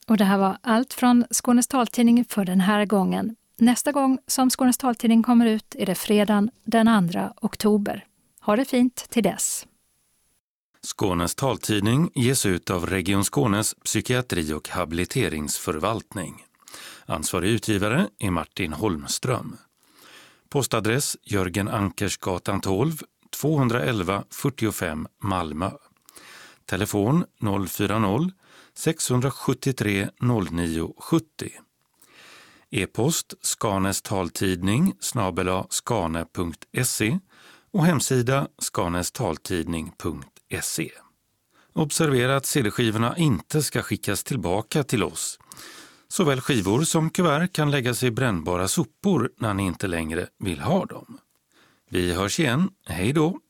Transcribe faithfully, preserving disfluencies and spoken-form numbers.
Och det här var allt från Skånes taltidning för den här gången. Nästa gång som Skånes taltidning kommer ut är det fredagen den andra oktober. Ha det fint till dess. Skånes taltidning ges ut av Region Skånes psykiatri- och habiliteringsförvaltning. Ansvarig utgivare är Martin Holmström. Postadress Jörgen Ankersgatan tolv, tvåhundraelva fyrtiofem Malmö. Telefon noll fyra noll sex sju tre noll nio sju noll. E-post Skanes taltidning snabel-a skane punkt se och hemsida skanestaltidning punkt se. Observera att C D-skivorna inte ska skickas tillbaka till oss. Såväl skivor som kuvert kan läggas i brännbara sopor när ni inte längre vill ha dem. Vi hörs igen. Hej då!